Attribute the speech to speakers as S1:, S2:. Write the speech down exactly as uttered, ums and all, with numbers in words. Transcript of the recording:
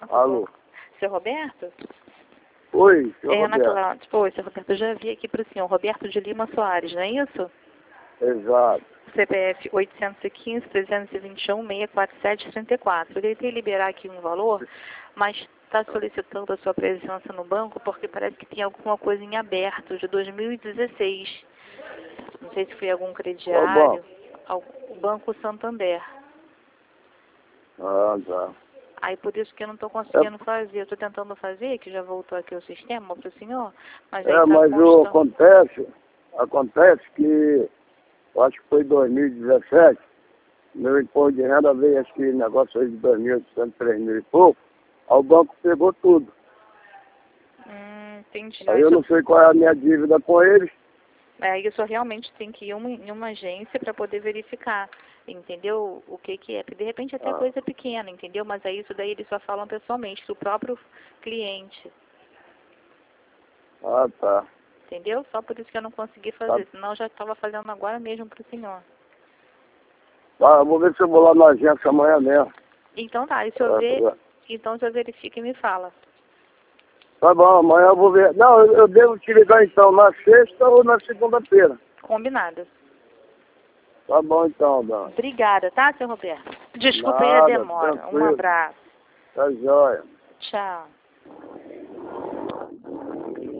S1: Alô?
S2: Seu Roberto?
S1: Oi, seu
S2: é,
S1: Roberto.
S2: Naquela... Oi, seu Roberto, eu já vi aqui para o senhor, Roberto de Lima Soares, não é isso?
S1: Exato.
S2: C P F oitocentos e quinze, trezentos e vinte e um, seiscentos e quarenta e sete, trinta e quatro. Eu tentei liberar aqui um valor, mas está solicitando a sua presença no banco porque parece que tem alguma coisa em aberto de dois mil e dezesseis. Não sei se foi algum crediário.
S1: Qual banco?
S2: O Banco Santander.
S1: Ah, tá.
S2: Aí por isso que eu não estou conseguindo é. fazer. Eu estou tentando fazer, que já voltou aqui o sistema para o senhor, mas aí
S1: É,
S2: tá
S1: mas
S2: constando...
S1: o, acontece, acontece que, eu acho que foi em dois mil e dezessete, meu imposto de renda veio, acho que negócio aí de dois mil e oitocentos, três mil e pouco, aí o banco pegou tudo.
S2: Hum, entendi.
S1: Aí eu não sei qual é a minha dívida com eles.
S2: É, isso realmente tem que ir uma, em uma agência para poder verificar, entendeu? O que que é. Porque de repente até
S1: Ah.
S2: coisa pequena, entendeu? Mas aí isso daí eles só falam pessoalmente, do próprio cliente.
S1: Ah, tá.
S2: Entendeu? Só por isso que eu não consegui fazer,
S1: Tá.
S2: senão eu já estava fazendo agora mesmo para o senhor.
S1: Tá, eu vou ver se eu vou lá na agência amanhã mesmo.
S2: Então tá, e se eu ver, então se eu verifico e me fala.
S1: Tá bom, amanhã eu vou ver. Não, eu, eu devo te ligar então na sexta ou na segunda-feira.
S2: Combinado.
S1: Tá bom então, Dona.
S2: Obrigada, tá, seu Roberto? Desculpa aí a
S1: Nada,
S2: demora. Um
S1: tranquilo.
S2: abraço.
S1: Tá jóia.
S2: Tchau.